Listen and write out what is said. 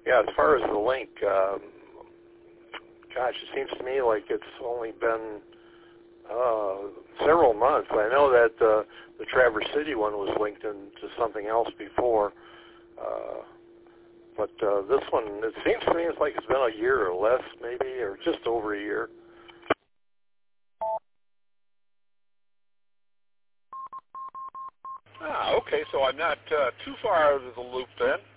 Yeah, as far as the link, gosh, it seems to me like it's only been several months. I know that the Traverse City one was linked into something else before, but this one, it seems to me it's like it's been a year or less, maybe, or just over a year. Ah, okay, so I'm not too far out of the loop then.